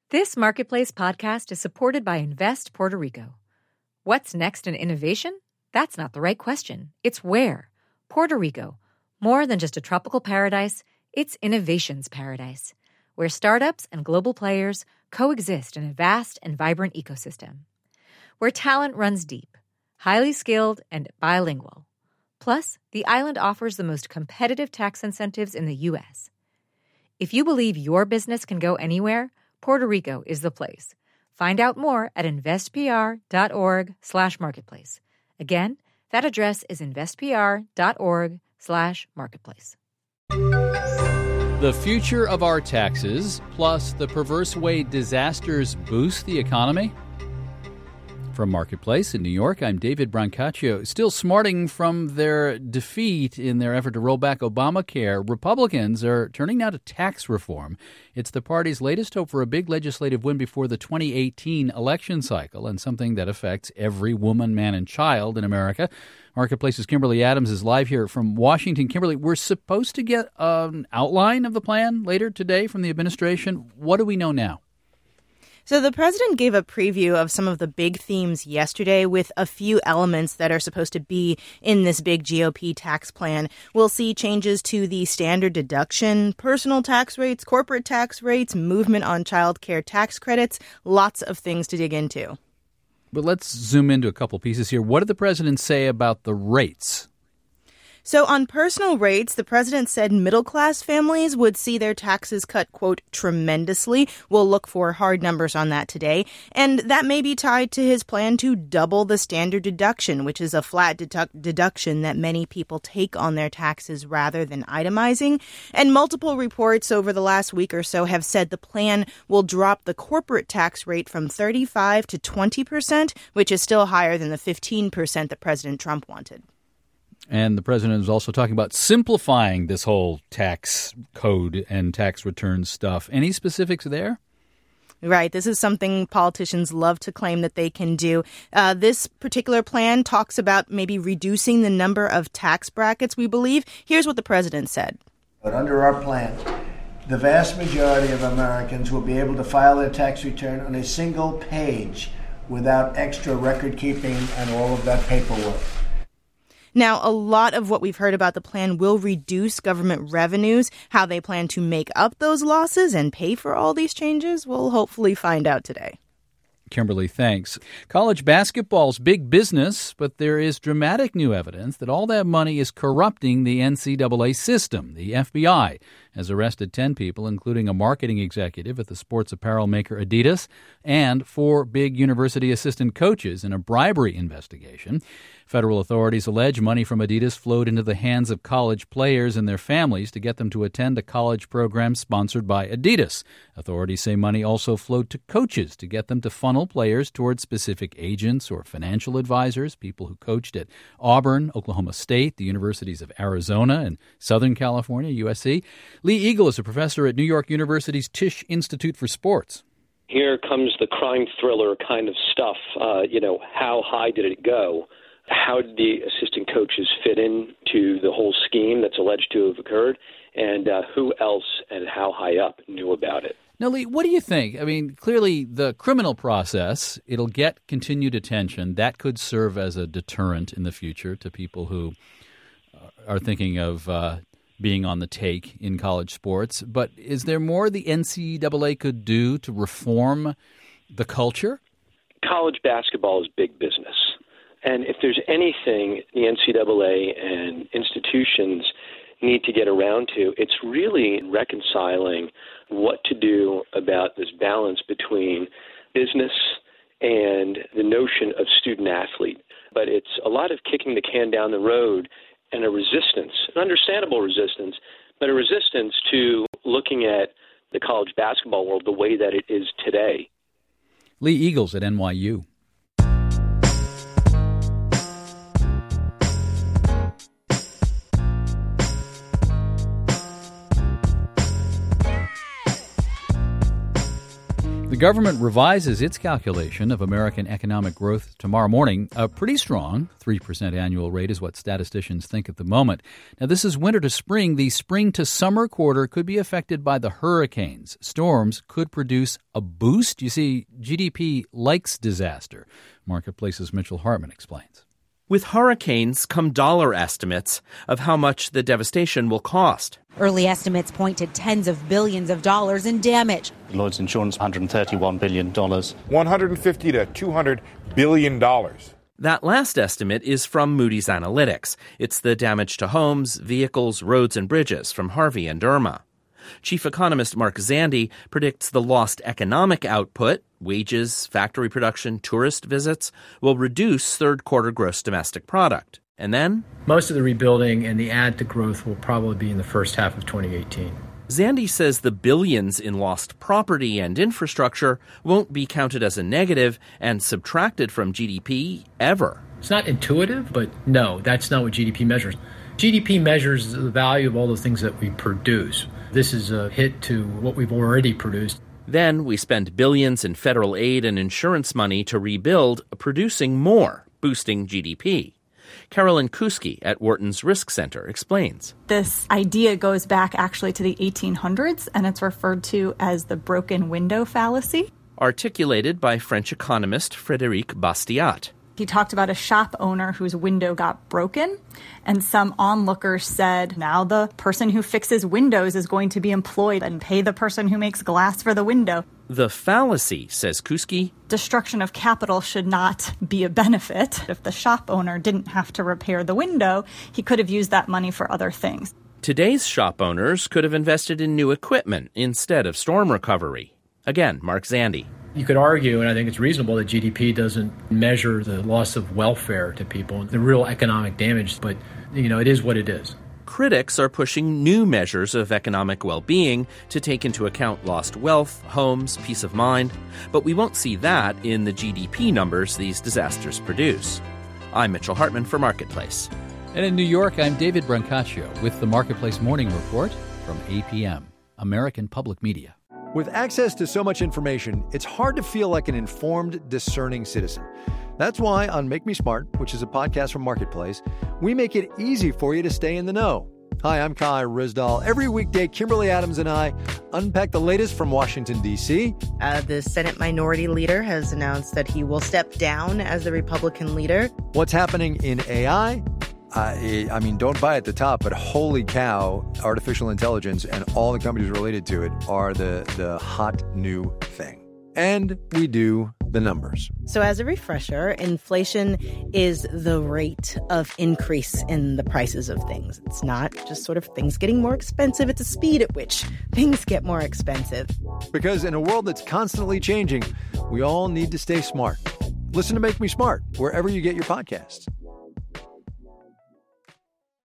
This Marketplace podcast is supported by Invest Puerto Rico. What's next in innovation? That's not the right question. It's where. Puerto Rico. More than just a tropical paradise, it's innovation's paradise, where startups and global players coexist in a vast and vibrant ecosystem. Where talent runs deep, highly skilled, and bilingual. Plus, the island offers the most competitive tax incentives in the U.S. If you believe your business can go anywhere, Puerto Rico is the place. Find out more at investpr.org/marketplace. Again, that address is investpr.org/marketplace. The future of our taxes, plus the perverse way disasters boost the economy. From Marketplace in New York, I'm David Brancaccio. Still smarting from their defeat in their effort to roll back Obamacare, Republicans are turning now to tax reform. It's the party's latest hope for a big legislative win before the 2018 election cycle, and something that affects every woman, man, and child in America. Marketplace's Kimberly Adams is live here from Washington. Kimberly, we're supposed to get an outline of the plan later today from the administration. What do we know now? So the president gave a preview of some of the big themes yesterday with a few elements that are supposed to be in this big GOP tax plan. We'll see changes to the standard deduction, personal tax rates, corporate tax rates, movement on child care tax credits, lots of things to dig into. But let's zoom into a couple pieces here. What did the president say about the rates? So on personal rates, the president said middle-class families would see their taxes cut, quote, tremendously. We'll look for hard numbers on that today. And that may be tied to his plan to double the standard deduction, which is a flat deduction that many people take on their taxes rather than itemizing. And multiple reports over the last week or so have said the plan will drop the corporate tax rate from 35% to 20%, which is still higher than the 15% that President Trump wanted. And the president is also talking about simplifying this whole tax code and tax return stuff. Any specifics there? Right. This is something politicians love to claim that they can do. This particular plan talks about maybe reducing the number of tax brackets, we believe. Here's what the president said. But under our plan, the vast majority of Americans will be able to file their tax return on a single page without extra record keeping and all of that paperwork. Now, a lot of what we've heard about the plan will reduce government revenues. How they plan to make up those losses and pay for all these changes, we'll hopefully find out today. Kimberly, thanks. College basketball's big business, but there is dramatic new evidence that all that money is corrupting the NCAA system. The FBI has arrested 10 people, including a marketing executive at the sports apparel maker Adidas, and 4 big university assistant coaches in a bribery investigation. Federal authorities allege money from Adidas flowed into the hands of college players and their families to get them to attend a college program sponsored by Adidas. Authorities say money also flowed to coaches to get them to funnel players towards specific agents or financial advisors, people who coached at Auburn, Oklahoma State, the universities of Arizona and Southern California, USC. Lee Eagle is a professor at New York University's Tisch Institute for Sports. Here comes the crime thriller kind of stuff. How high did it go? How did the assistant coaches fit into the whole scheme that's alleged to have occurred? And who else and how high up knew about it? Now, Lee, what do you think? I mean, clearly the criminal process, it'll get continued attention. That could serve as a deterrent in the future to people who are thinking of being on the take in college sports. But is there more the NCAA could do to reform the culture? College basketball is big business. And if there's anything the NCAA and institutions need to get around to, it's really reconciling what to do about this balance between business and the notion of student-athlete. But it's a lot of kicking the can down the road and a resistance, an understandable resistance, but a resistance to looking at the college basketball world the way that it is today. Lee Eagles at NYU. The government revises its calculation of American economic growth tomorrow morning. A pretty strong 3% annual rate is what statisticians think at the moment. Now, this is winter to spring. The spring to summer quarter could be affected by the hurricanes. Storms could produce a boost. You see, GDP likes disaster. Marketplace's Mitchell Hartman explains. With hurricanes come dollar estimates of how much the devastation will cost. Early estimates point to tens of billions of dollars in damage. Lloyd's Insurance, $131 billion. $150 to $200 billion. That last estimate is from Moody's Analytics. It's the damage to homes, vehicles, roads, and bridges from Harvey and Irma. Chief economist Mark Zandi predicts the lost economic output, wages, factory production, tourist visits, will reduce third-quarter gross domestic product. And then? Most of the rebuilding and the add to growth will probably be in the first half of 2018. Zandi says the billions in lost property and infrastructure won't be counted as a negative and subtracted from GDP ever. It's not intuitive, but no, that's not what GDP measures. GDP measures the value of all the things that we produce. This is a hit to what we've already produced. Then we spend billions in federal aid and insurance money to rebuild, producing more, boosting GDP. Carolyn Kuski at Wharton's Risk Center explains. This idea goes back actually to the 1800s, and it's referred to as the broken window fallacy. Articulated by French economist Frédéric Bastiat. He talked about a shop owner whose window got broken, and some onlookers said, now the person who fixes windows is going to be employed and pay the person who makes glass for the window. The fallacy, says Kuski, destruction of capital should not be a benefit. If the shop owner didn't have to repair the window, he could have used that money for other things. Today's shop owners could have invested in new equipment instead of storm recovery. Again, Mark Zandi. You could argue, and I think it's reasonable, that GDP doesn't measure the loss of welfare to people, the real economic damage, but, it is what it is. Critics are pushing new measures of economic well-being to take into account lost wealth, homes, peace of mind, but we won't see that in the GDP numbers these disasters produce. I'm Mitchell Hartman for Marketplace. And in New York, I'm David Brancaccio with the Marketplace Morning Report from APM, American Public Media. With access to so much information, it's hard to feel like an informed, discerning citizen. That's why on Make Me Smart, which is a podcast from Marketplace, we make it easy for you to stay in the know. Hi, I'm Kai Rizdal. Every weekday, Kimberly Adams and I unpack the latest from Washington, D.C. The Senate Minority Leader has announced that he will step down as the Republican leader. What's happening in AI? Don't buy at the top, but holy cow, artificial intelligence and all the companies related to it are the hot new thing. And we do the numbers. So as a refresher, inflation is the rate of increase in the prices of things. It's not just sort of things getting more expensive. It's the speed at which things get more expensive. Because in a world that's constantly changing, we all need to stay smart. Listen to Make Me Smart wherever you get your podcasts.